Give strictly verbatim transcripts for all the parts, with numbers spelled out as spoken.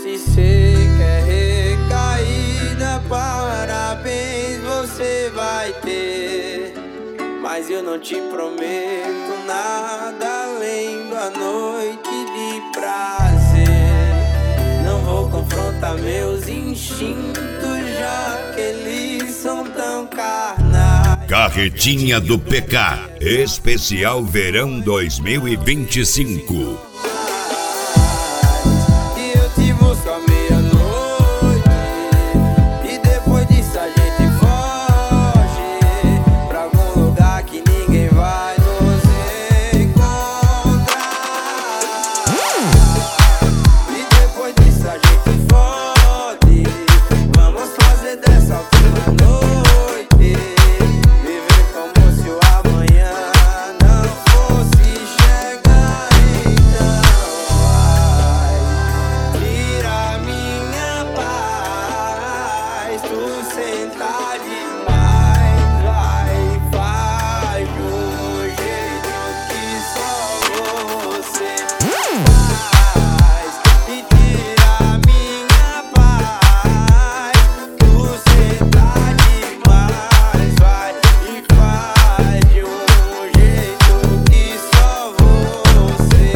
Se cê quer recaída, parabéns, você vai ter. Mas eu não te prometo nada além da noite de prazer. Não vou confrontar meus instintos, já que eles são tão carnais. Carretinha do P K, especial verão dois mil e vinte e cinco. E eu te busco à meia-noite, e depois disso a gente foge pra algum lugar que ninguém vai nos encontrar. E depois disso a gente fode, vamos fazer dessa última noite viver como se o amanhã não fosse chegar. Então vai, tira minha paz, tu senta demais, vai, faz de um jeito que só você faz. E tira minha paz, tu senta demais, vai, e faz de um jeito que só você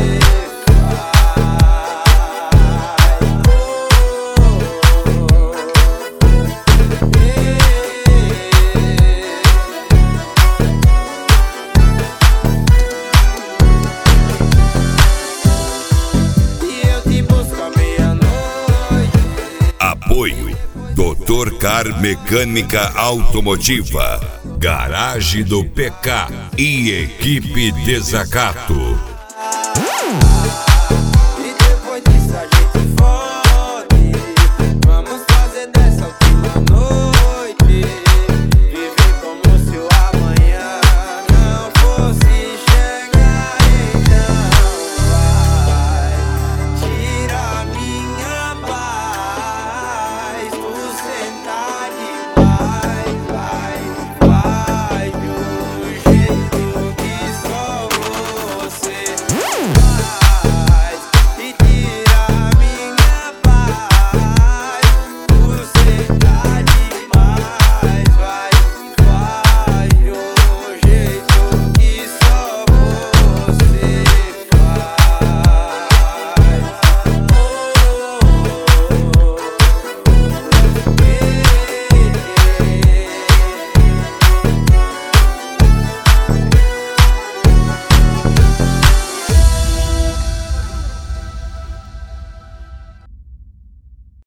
faz. E eu te busco à meia-noite. Apoio doutor Car Mecânica Automotiva, Garagem do P K e Equipe Desacato.